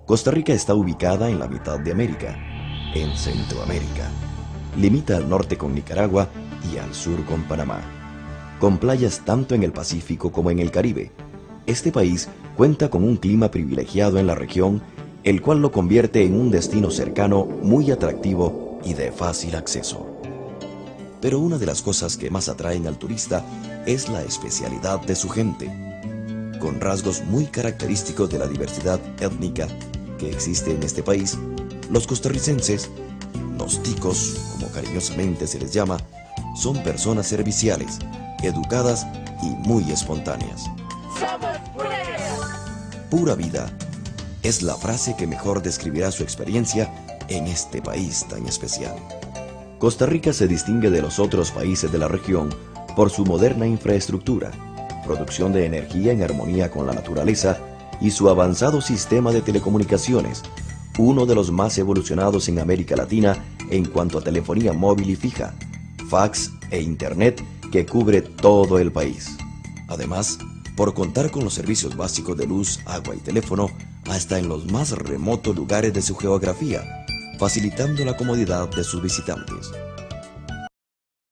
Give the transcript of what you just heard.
Costa Rica está ubicada en la mitad de América, en Centroamérica. Limita al norte con Nicaragua y al sur con Panamá, con playas tanto en el Pacífico como en el Caribe. Este país cuenta con un clima privilegiado en la región, el cual lo convierte en un destino cercano, muy atractivo y de fácil acceso. Pero una de las cosas que más atraen al turista es la especialidad de su gente, con rasgos muy característicos de la diversidad étnica que existe en este país. Los costarricenses, los ticos, como cariñosamente se les llama, son personas serviciales, educadas y muy espontáneas. Pura vida es la frase que mejor describirá su experiencia en este país tan especial. Costa Rica se distingue de los otros países de la región por su moderna infraestructura, producción de energía en armonía con la naturaleza y su avanzado sistema de telecomunicaciones, uno de los más evolucionados en América Latina en cuanto a telefonía móvil y fija, fax e internet que cubre todo el país. Además, por contar con los servicios básicos de luz, agua y teléfono hasta en los más remotos lugares de su geografía, facilitando la comodidad de sus visitantes.